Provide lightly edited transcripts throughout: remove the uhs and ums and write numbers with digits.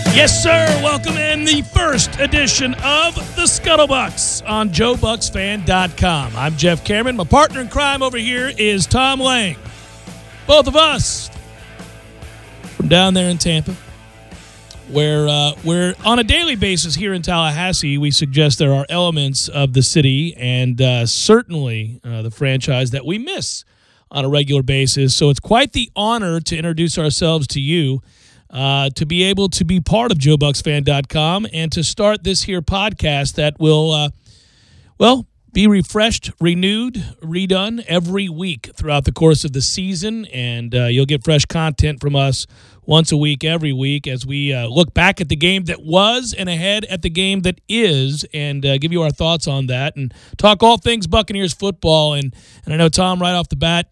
Yes, sir. Welcome in the first edition of the Scuttlebucks on JoeBucksFan.com. I'm Jeff Cameron. My partner in crime over here is Tom Lang. Both of us from down there in Tampa, where we're on a daily basis here in Tallahassee. We suggest there are elements of the city and certainly the franchise that we miss on a regular basis. So it's quite the honor to introduce ourselves to you. To be able to be part of JoeBucksFan.com and to start this here podcast that will, be refreshed, renewed, redone every week throughout the course of the season. And you'll get fresh content from us once a week, every week, as we look back at the game that was and ahead at the game that is, and give you our thoughts on that and talk all things Buccaneers football. And I know, Tom, right off the bat,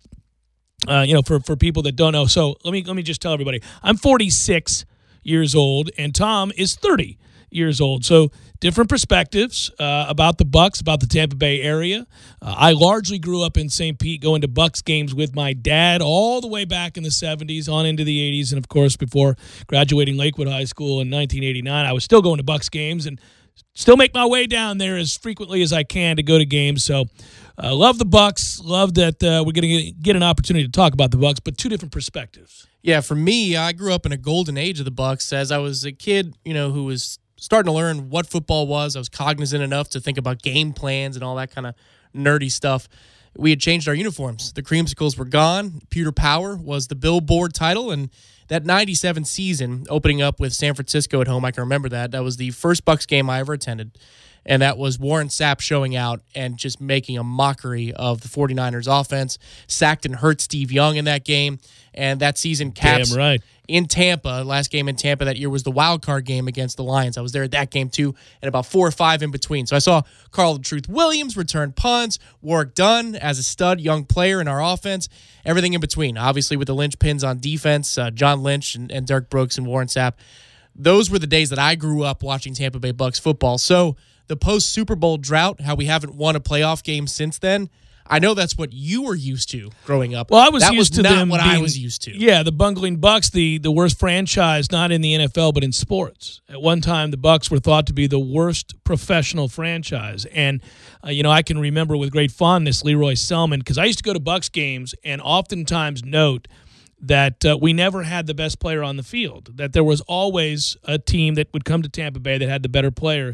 for people that don't know, so let me just tell everybody, I'm 46 years old, and Tom is 30 years old. So different perspectives about the Bucs, about the Tampa Bay area. I largely grew up in St. Pete, going to Bucs games with my dad all the way back in the 70s, on into the 80s, and of course, before graduating Lakewood High School in 1989, I was still going to Bucs games and still make my way down there as frequently as I can to go to games. So love the Bucs. Love that we're going to get an opportunity to talk about the Bucs, but two different perspectives. Yeah, for me, I grew up in a golden age of the Bucs. As I was a kid, who was starting to learn what football was. I was cognizant enough to think about game plans and all that kind of nerdy stuff. We had changed our uniforms. The creamsicles were gone. Pewter Power was the billboard title, and that 97 season, opening up with San Francisco at home, I can remember that. That was the first Bucs game I ever attended. And that was Warren Sapp showing out and just making a mockery of the 49ers offense. Sacked and hurt Steve Young in that game. And that season caps in Tampa. Last game in Tampa that year was the wild card game against the Lions. I was there at that game too, and about 4 or 5 in between. So I saw Carl the Truth Williams return punts, Warrick Dunn as a stud young player in our offense, everything in between. Obviously with the linchpins on defense, John Lynch and Dirk Brooks and Warren Sapp. Those were the days that I grew up watching Tampa Bay Bucs football. So the post-Super Bowl drought, how we haven't won a playoff game since then, I know that's what you were used to growing up. Well, I was used to them what being, I was used to. Yeah, the bungling Bucs, the worst franchise, not in the NFL, but in sports. At one time, the Bucs were thought to be the worst professional franchise. And, I can remember with great fondness Leroy Selman, because I used to go to Bucs games and oftentimes note that we never had the best player on the field, that there was always a team that would come to Tampa Bay that had the better players.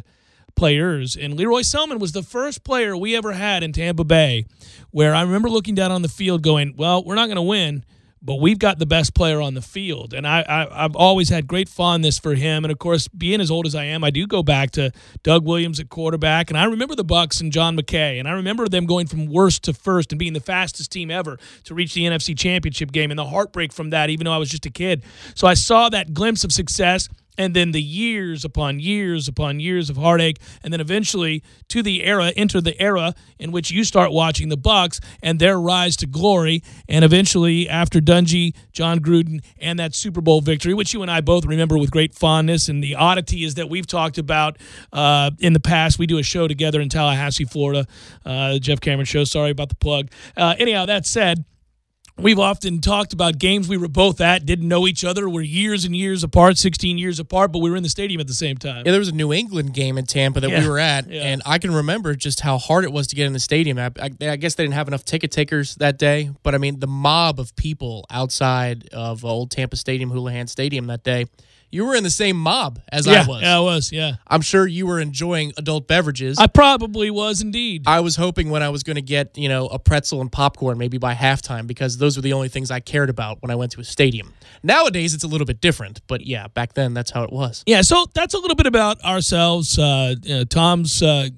And Leroy Selman was the first player we ever had in Tampa Bay where I remember looking down on the field going, well, we're not going to win, but we've got the best player on the field. And I've always had great fondness for him. And, of course, being as old as I am, I do go back to Doug Williams at quarterback. And I remember the Bucs and John McKay. And I remember them going from worst to first and being the fastest team ever to reach the NFC Championship game, and the heartbreak from that, even though I was just a kid. So I saw that glimpse of success. And then the years upon years upon years of heartache, and then eventually enter the era in which you start watching the Bucs and their rise to glory, and eventually after Dungy, John Gruden, and that Super Bowl victory, which you and I both remember with great fondness. And the oddity is that we've talked about in the past. We do a show together in Tallahassee, Florida, the Jeff Cameron Show. Sorry about the plug. Anyhow, that said, we've often talked about games we were both at, didn't know each other, were years and years apart, 16 years apart, but we were in the stadium at the same time. Yeah, there was a New England game in Tampa that we were at, and I can remember just how hard it was to get in the stadium. I guess they didn't have enough ticket takers that day, but I mean, the mob of people outside of Old Tampa Stadium, Houlihan Stadium that day, you were in the same mob as I was. Yeah, I was, yeah. I'm sure you were enjoying adult beverages. I probably was indeed. I was hoping when I was going to get, a pretzel and popcorn maybe by halftime, because those were the only things I cared about when I went to a stadium. Nowadays, it's a little bit different, but yeah, back then, that's how it was. Yeah, so that's a little bit about ourselves. Tom's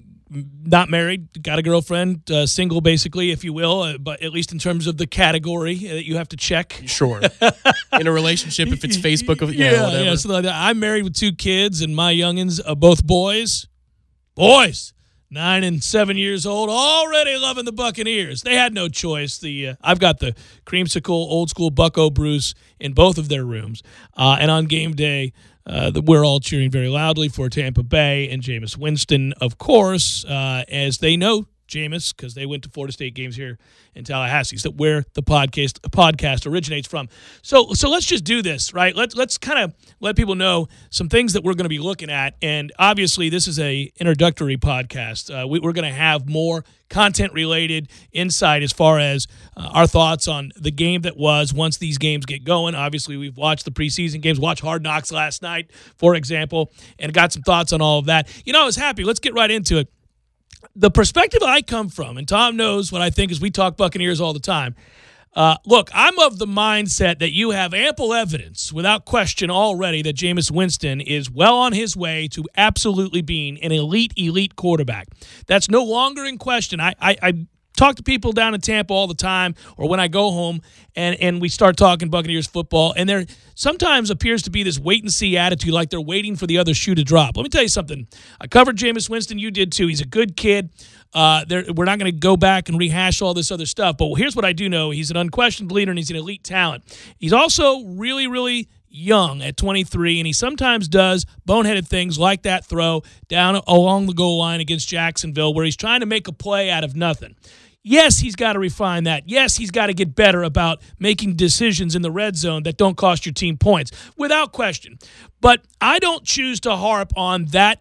not married, got a girlfriend, single basically, if you will, but at least in terms of the category that you have to check. Sure. In a relationship, if it's Facebook, whatever. Yeah, something like that. I'm married with 2 kids, and my youngins are both boys. Boys! 9 and 7 years old, already loving the Buccaneers. They had no choice. I've got the creamsicle, old school Bucko Bruce in both of their rooms. And on game day, we're all cheering very loudly for Tampa Bay and Jameis Winston, of course, as they know Jameis, because they went to Florida State games here in Tallahassee. So where the podcast originates from. So let's just do this, right? Let's kind of let people know some things that we're going to be looking at. And obviously, this is a introductory podcast. We're going to have more content-related insight as far as our thoughts on the game that was once these games get going. Obviously, we've watched the preseason games, watched Hard Knocks last night, for example, and got some thoughts on all of that. I was happy. Let's get right into it. The perspective I come from, and Tom knows what I think as we talk Buccaneers all the time. Look, I'm of the mindset that you have ample evidence, without question already, that Jameis Winston is well on his way to absolutely being an elite quarterback. That's no longer in question. I talk to people down in Tampa all the time, or when I go home and we start talking Buccaneers football, and there sometimes appears to be this wait-and-see attitude, like they're waiting for the other shoe to drop. Let me tell you something. I covered Jameis Winston. You did too. He's a good kid. We're not going to go back and rehash all this other stuff, but here's what I do know. He's an unquestioned leader, and he's an elite talent. He's also really, really young at 23, and he sometimes does boneheaded things like that throw down along the goal line against Jacksonville where he's trying to make a play out of nothing. Yes, he's got to refine that. Yes, he's got to get better about making decisions in the red zone that don't cost your team points, without question. But I don't choose to harp on that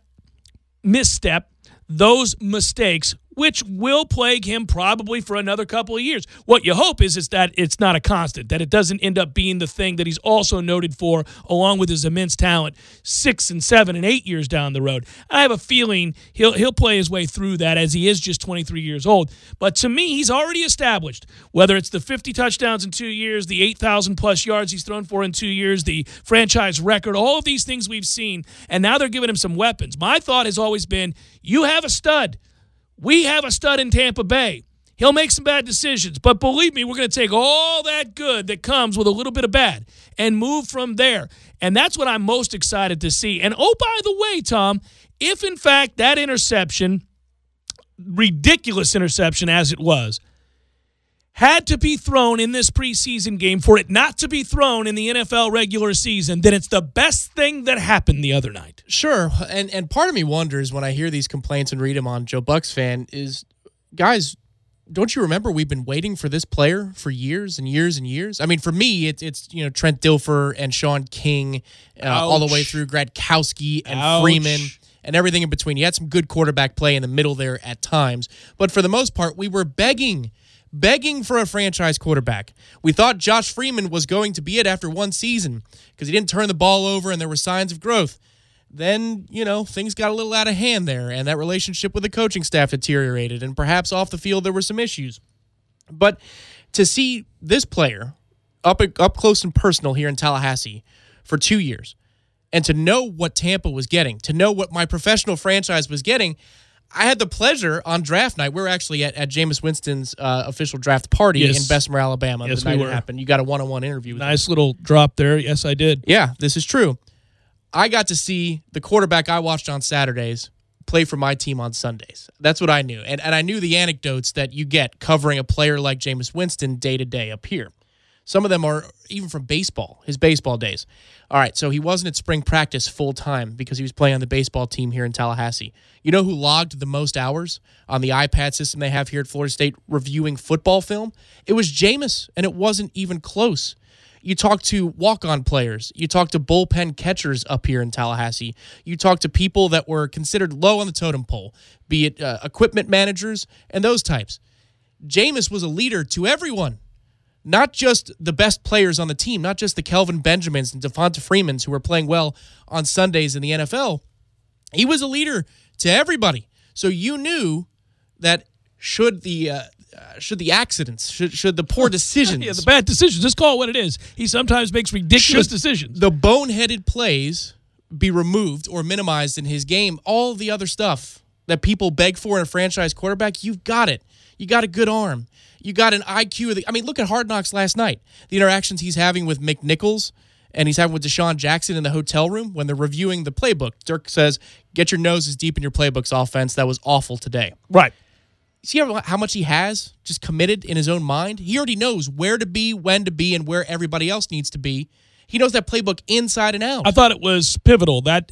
misstep, those mistakes, which will plague him probably for another couple of years. What you hope is that it's not a constant, that it doesn't end up being the thing that he's also noted for, along with his immense talent, 6 and 7 and 8 years down the road. I have a feeling he'll play his way through that, as he is just 23 years old. But to me, he's already established, whether it's the 50 touchdowns in 2 years, the 8,000-plus yards he's thrown for in 2 years, the franchise record, all of these things we've seen, and now they're giving him some weapons. My thought has always been, you have a stud. We have a stud in Tampa Bay. He'll make some bad decisions, but believe me, we're going to take all that good that comes with a little bit of bad and move from there. And that's what I'm most excited to see. And oh, by the way, Tom, if in fact that interception, ridiculous interception as it was, had to be thrown in this preseason game for it not to be thrown in the NFL regular season, then it's the best thing that happened the other night. Sure, and part of me wonders when I hear these complaints and read them on Joe Bucks Fan is, guys, don't you remember we've been waiting for this player for years and years and years? I mean, for me, it's Trent Dilfer and Sean King, all the way through Gradkowski and Freeman and everything in between. You had some good quarterback play in the middle there at times, but for the most part, we were begging for a franchise quarterback. We thought Josh Freeman was going to be it after one season because he didn't turn the ball over and there were signs of growth. Then, things got a little out of hand there, and that relationship with the coaching staff deteriorated, and perhaps off the field there were some issues. But to see this player up close and personal here in Tallahassee for 2 years, and to know what Tampa was getting, to know what my professional franchise was getting, I had the pleasure on draft night. We were actually at Jameis Winston's official draft party in Bessemer, Alabama. Yes, the night we were. It happened. You got a one-on-one interview with Nice little drop there. Yes, I did. Yeah, this is true. I got to see the quarterback I watched on Saturdays play for my team on Sundays. That's what I knew. And I knew the anecdotes that you get covering a player like Jameis Winston day-to-day up here. Some of them are even from baseball, his baseball days. All right, so he wasn't at spring practice full-time because he was playing on the baseball team here in Tallahassee. You know who logged the most hours on the iPad system they have here at Florida State reviewing football film? It was Jameis, and it wasn't even close. You talk to walk-on players. You talk to bullpen catchers up here in Tallahassee. You talk to people that were considered low on the totem pole, be it equipment managers and those types. Jameis was a leader to everyone. Not just the best players on the team, not just the Kelvin Benjamins and Devonta Freemans who were playing well on Sundays in the NFL. He was a leader to everybody. So you knew that should the accidents, should the poor decisions... Yeah, the bad decisions, just call it what it is. He sometimes makes ridiculous decisions. The boneheaded plays be removed or minimized in his game, all the other stuff that people beg for in a franchise quarterback, you've got it. You got a good arm. You got an IQ. Look at Hard Knocks last night. The interactions he's having with McNichols and he's having with Deshaun Jackson in the hotel room when they're reviewing the playbook. Dirk says, get your noses deep in your playbook's offense. That was awful today. Right. See how much he has just committed in his own mind? He already knows where to be, when to be, and where everybody else needs to be. He knows that playbook inside and out. I thought it was pivotal that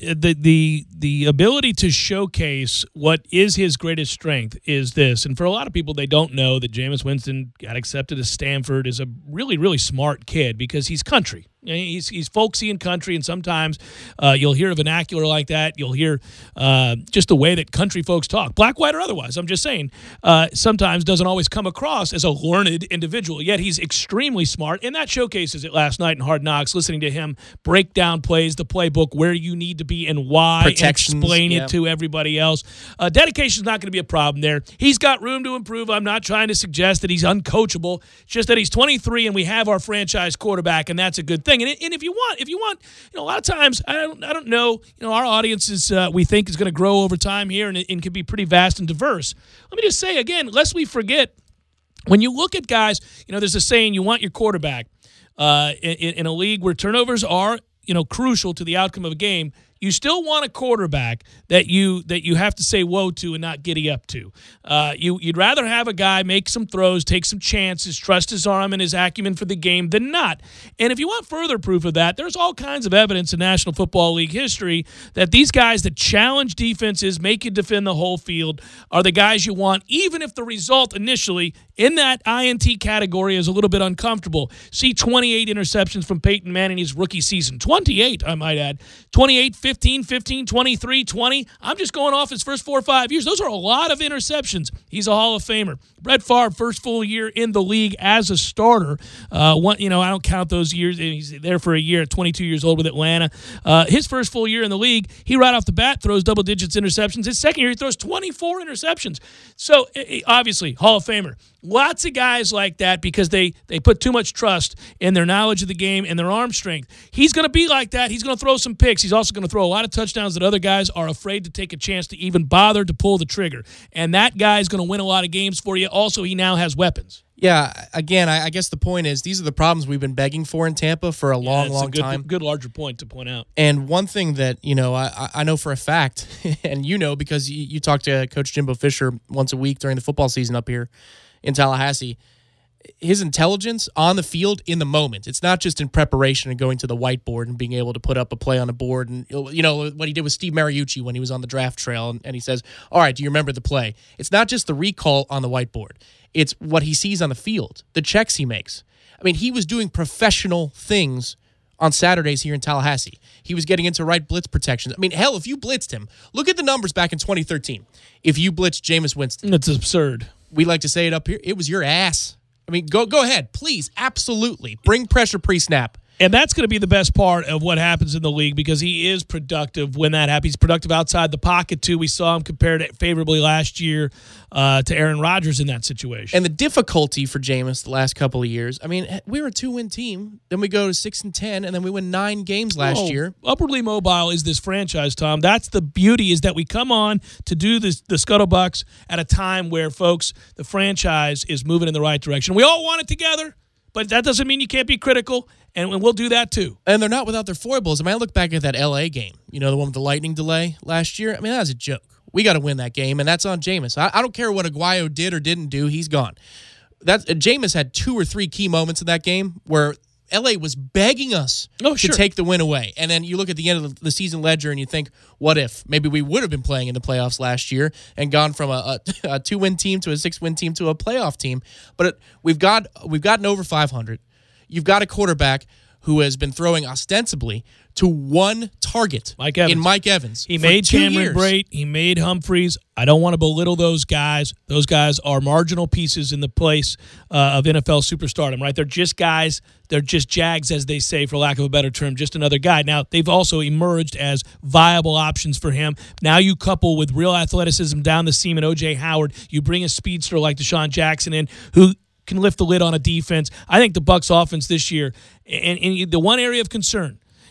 the ability to showcase what is his greatest strength is this. And for a lot of people, they don't know that Jameis Winston got accepted to Stanford is a really, really smart kid because he's country. He's folksy and country, and sometimes you'll hear a vernacular like that. You'll hear just the way that country folks talk, black, white, or otherwise. I'm just saying, sometimes doesn't always come across as a learned individual, yet he's extremely smart, and that showcases it last night in Hard Knocks, listening to him break down plays, the playbook, where you need to be and why, and explain it to everybody else. Dedication is not going to be a problem there. He's got room to improve. I'm not trying to suggest that he's uncoachable, it's just that he's 23 and we have our franchise quarterback, and that's a good thing. And if you want, a lot of times I don't know. Our audience is we think is going to grow over time here, and it can be pretty vast and diverse. Let me just say again, lest we forget, when you look at guys, there's a saying: you want your quarterback in a league where turnovers are crucial to the outcome of a game. You still want a quarterback that you have to say whoa to and not giddy up to. You'd rather have a guy make some throws, take some chances, trust his arm and his acumen for the game than not. And if you want further proof of that, there's all kinds of evidence in National Football League history that these guys that challenge defenses, make you defend the whole field, are the guys you want, even if the result initially in that INT category is a little bit uncomfortable. See 28 interceptions from Peyton Manning his rookie season. 28, I might add. 28, 15, 23, 20. I'm just going off his first 4 or 5 years. Those are a lot of interceptions. He's a Hall of Famer. Brett Favre, first full year in the league as a starter. I don't count those years. He's there for a year at 22 years old with Atlanta. His first full year in the league, he right off the bat throws double digits interceptions. His second year, he throws 24 interceptions. So, obviously, Hall of Famer. Lots of guys like that because they put too much trust in their knowledge of the game and their arm strength. He's going to be like that. He's going to throw some picks. He's also going to throw a lot of touchdowns that other guys are afraid to take a chance to even bother to pull the trigger. And that guy is going to win a lot of games for you. Also, he now has weapons. Yeah, again, I guess the point is these are the problems we've been begging for in Tampa for a long time. Good larger point to point out. And one thing that, I know for a fact, and because you talk to Coach Jimbo Fisher once a week during the football season up here in Tallahassee, his intelligence on the field in the moment. It's not just in preparation and going to the whiteboard and being able to put up a play on a board. And, what he did with Steve Mariucci when he was on the draft trail and he says, all right, do you remember the play? It's not just the recall on the whiteboard. It's what he sees on the field, the checks he makes. I mean, he was doing professional things on Saturdays here in Tallahassee. He was getting into right blitz protections. I mean, hell, if you blitzed him, look at the numbers back in 2013. If you blitzed Jameis Winston. It's absurd. We like to say it up here. It was your ass. I mean, go ahead. Please, absolutely. Bring pressure pre-snap. And that's going to be the best part of what happens in the league because he is productive when that happens. He's productive outside the pocket, too. We saw him compared favorably last year to Aaron Rodgers in that situation. And the difficulty for Jameis the last couple of years, I mean, we were a 2-win team. Then we go to 6-10, and then we win 9 games last year. Upwardly mobile is this franchise, Tom. That's the beauty, is that we come on to do the Scuttlebucks at a time where, folks, the franchise is moving in the right direction. We all want it together, but that doesn't mean you can't be critical. And we'll do that, too. And they're not without their foibles. I mean, I look back at that L.A. game, the one with the lightning delay last year. I mean, that was a joke. We got to win that game, and that's on Jameis. I don't care what Aguayo did or didn't do. He's gone. Jameis had 2 or 3 key moments in that game where L.A. was begging us to take the win away. And then you look at the end of the season ledger and you think, what if? Maybe we would have been playing in the playoffs last year and gone from a 2-win team to a 6-win team to a playoff team. But we've gotten over 500. You've got a quarterback who has been throwing ostensibly to one target in Mike Evans. He made Cameron Brate. He made Humphreys. I don't want to belittle those guys. Those guys are marginal pieces in the place of NFL superstardom, right? They're just guys. They're just Jags, as they say, for lack of a better term, just another guy. Now, they've also emerged as viable options for him. Now you couple with real athleticism down the seam and O.J. Howard. You bring a speedster like Deshaun Jackson in who can lift the lid on a defense. I think the Bucs offense this year, and the one area of concern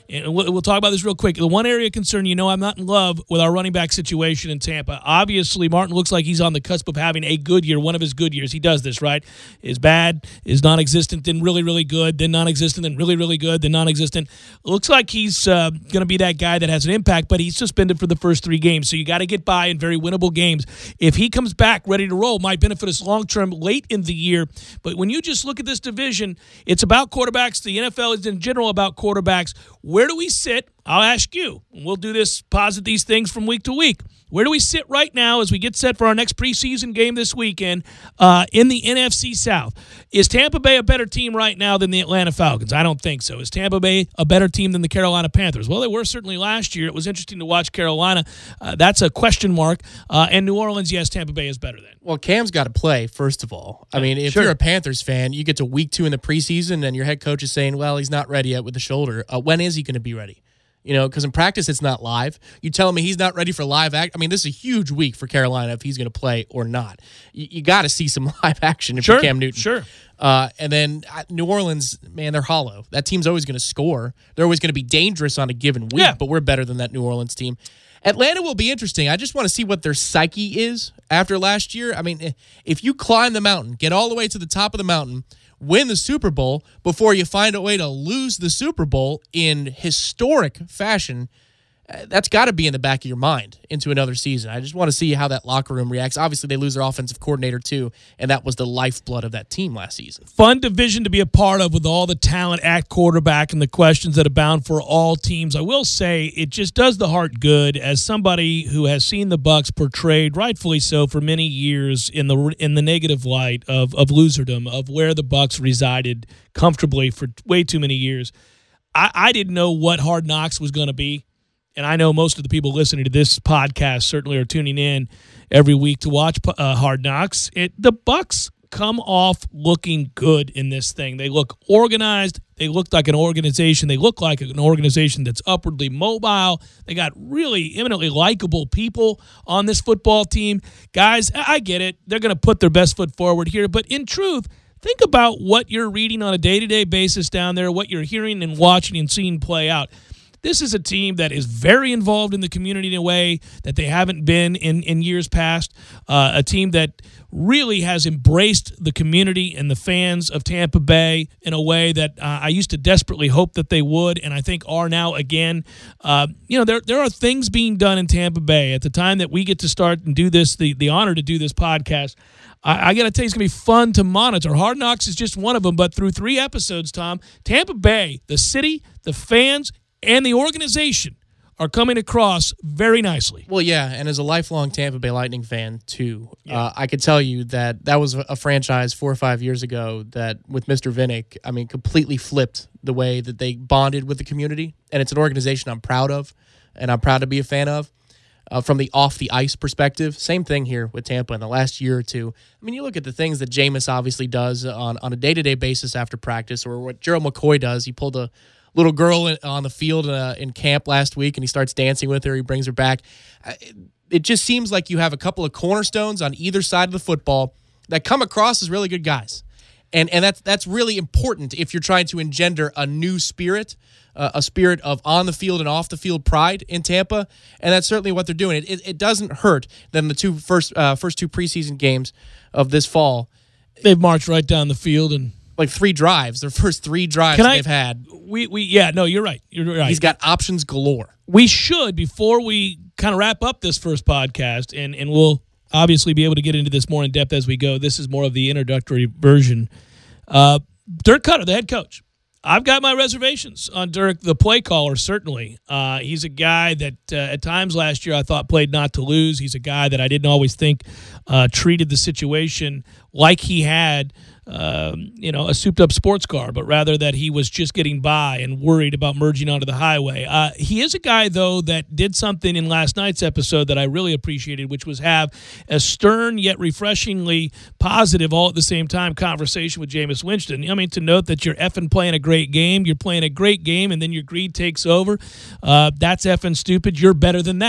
and we'll talk about this real quick. The one area of concern, I'm not in love with our running back situation in Tampa. Obviously, Martin looks like he's on the cusp of having a good year, one of his good years. He does this, right? Is bad, is non-existent, then really, really good, then non-existent, then really, really good, then non-existent. Looks like he's going to be that guy that has an impact, but he's suspended for the first 3 games, so you got to get by in very winnable games. If he comes back ready to roll, might benefit us long-term late in the year. But when you just look at this division, it's about quarterbacks. The NFL is in general about quarterbacks. Where do we sit? I'll ask you. We'll do this, posit these things from week to week. Where do we sit right now as we get set for our next preseason game this weekend in the NFC South? Is Tampa Bay a better team right now than the Atlanta Falcons? I don't think so. Is Tampa Bay a better team than the Carolina Panthers? Well, they were certainly last year. It was interesting to watch Carolina. That's a question mark. And New Orleans, yes, Tampa Bay is better than. Well, Cam's got to play, first of all. I mean, if you're a Panthers fan, you get to week 2 in the preseason and your head coach is saying, well, he's not ready yet with the shoulder. When is he going to be ready? Because in practice, it's not live. You telling me he's not ready for live act? I mean, this is a huge week for Carolina if he's going to play or not. You got to see some live action if you're Cam Newton. Sure. And then New Orleans, man, they're hollow. That team's always going to score. They're always going to be dangerous on a given week, but we're better than that New Orleans team. Atlanta will be interesting. I just want to see what their psyche is after last year. I mean, if you climb the mountain, get all the way to the top of the mountain, win the Super Bowl before you find a way to lose the Super Bowl in historic fashion, that's got to be in the back of your mind into another season. I just want to see how that locker room reacts. Obviously, they lose their offensive coordinator, too, and that was the lifeblood of that team last season. Fun division to be a part of with all the talent at quarterback and the questions that abound for all teams. I will say it just does the heart good as somebody who has seen the Bucs portrayed, rightfully so, for many years in the negative light of loserdom, of where the Bucs resided comfortably for way too many years. I didn't know what Hard Knocks was going to be. And I know most of the people listening to this podcast certainly are tuning in every week to watch Hard Knocks. The Bucs come off looking good in this thing. They look organized. They look like an organization. They look like an organization that's upwardly mobile. They got really eminently likable people on this football team. Guys, I get it. They're going to put their best foot forward here. But in truth, think about what you're reading on a day-to-day basis down there, what you're hearing and watching and seeing play out. This is a team that is very involved in the community in a way that they haven't been in years past. A team that really has embraced the community and the fans of Tampa Bay in a way that I used to desperately hope that they would, and I think are now again. There are things being done in Tampa Bay at the time that we get to start and do this, the honor to do this podcast. I got to tell you, it's going to be fun to monitor. Hard Knocks is just one of them, but through 3 episodes, Tom, Tampa Bay, the city, the fans, and the organization are coming across very nicely. Well, yeah, and as a lifelong Tampa Bay Lightning fan, too, I could tell you that was a franchise 4 or 5 years ago that, with Mr. Vinnick, I mean, completely flipped the way that they bonded with the community, and it's an organization I'm proud of, and I'm proud to be a fan of. From the off-the-ice perspective, same thing here with Tampa in the last year or two. I mean, you look at the things that Jameis obviously does on a day-to-day basis after practice, or what Gerald McCoy does. He pulled a little girl on the field in camp last week, and he starts dancing with her. He brings her back. It just seems like you have a couple of cornerstones on either side of the football that come across as really good guys. And that's really important if you're trying to engender a new spirit, a spirit of on-the-field and off-the-field pride in Tampa, and that's certainly what they're doing. It doesn't hurt that in the first 2 preseason games of this fall, they've marched right down the field and like 3 drives, their first 3 drives they've had. You're right. You're right. He's got options galore. We should, before we kind of wrap up this first podcast, and we'll obviously be able to get into this more in depth as we go. This is more of the introductory version. Dirk Koetter, the head coach. I've got my reservations on Dirk, the play caller, certainly. He's a guy that at times last year I thought played not to lose. He's a guy that I didn't always think treated the situation like he had a souped-up sports car, but rather that he was just getting by and worried about merging onto the highway. He is a guy, though, that did something in last night's episode that I really appreciated, which was have a stern yet refreshingly positive, all at the same time, conversation with Jameis Winston. I mean, to note that you're effing playing a great game, you're playing a great game, and then your greed takes over. That's effing stupid. You're better than that.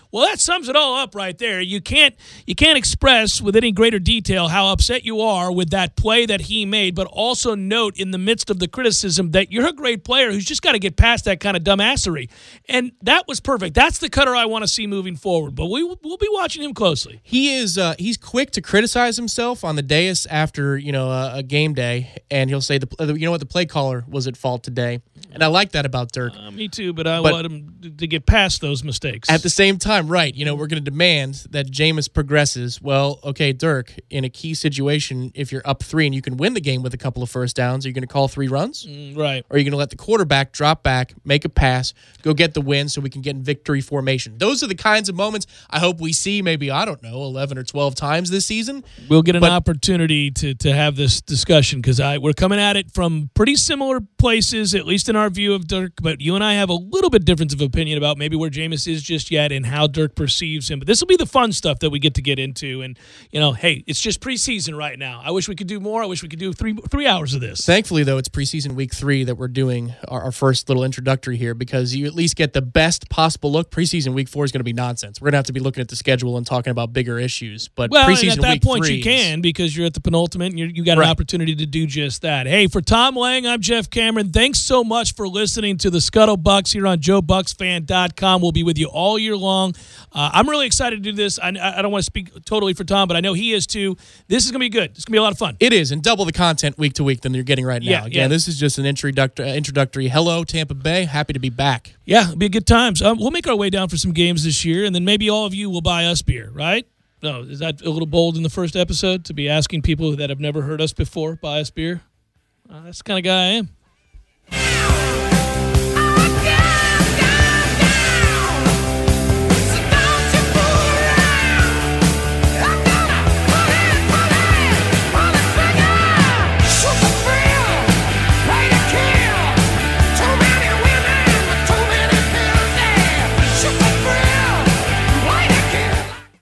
Well, that sums it all up right there. You can't express with any greater detail how upset you are with that play that he made, but also note in the midst of the criticism that you're a great player who's just got to get past that kind of dumbassery. And that was perfect. That's the Cutter I want to see moving forward. But we'll be watching him closely. He is he's quick to criticize himself on the dais after a game day, and he'll say the play caller was at fault today, and I like that about Dirk. Me too, but I want him to get past those mistakes. At the same time, right? We're going to demand that Jameis progresses. Well, okay, Dirk, in a key situation, if you're up 3 and you can win the game with a couple of first downs, are you going to call 3 runs? Right. Or are you going to let the quarterback drop back, make a pass, go get the win so we can get in victory formation? Those are the kinds of moments I hope we see maybe, 11 or 12 times this season. We'll get an opportunity to have this discussion because we're coming at it from pretty similar places, at least in our view of Dirk, but you and I have a little bit difference of opinion about maybe where Jameis is just yet and how Dirk perceives him. But this will be the fun stuff that we get into. And, hey, it's just preseason right now. I wish we could do more. I wish we could do three hours of this. Thankfully, though, it's preseason week 3 that we're doing our first little introductory here because you at least get the best possible look. Preseason week 4 is going to be nonsense. We're going to have to be looking at the schedule and talking about bigger issues. But preseason and at that week point 3 you can because you're at the penultimate and you got an opportunity to do just that. Hey, for Tom Lang, I'm Jeff Cameron. Thanks so much for listening to the Scuttle Bucks here on JoeBucksFan.com. We'll be with you all year long. I'm really excited to do this. I don't want to speak totally for Tom, but I know he is too. This is going to be good. It's going to be a lot of fun. It is, and double the content week to week than you're getting right now. Again, this is just an introductory hello, Tampa Bay. Happy to be back. Yeah, it'll be good times. We'll make our way down for some games this year, and then maybe all of you will buy us beer, right? No, is that a little bold in the first episode to be asking people that have never heard us before buy us beer? That's the kind of guy I am.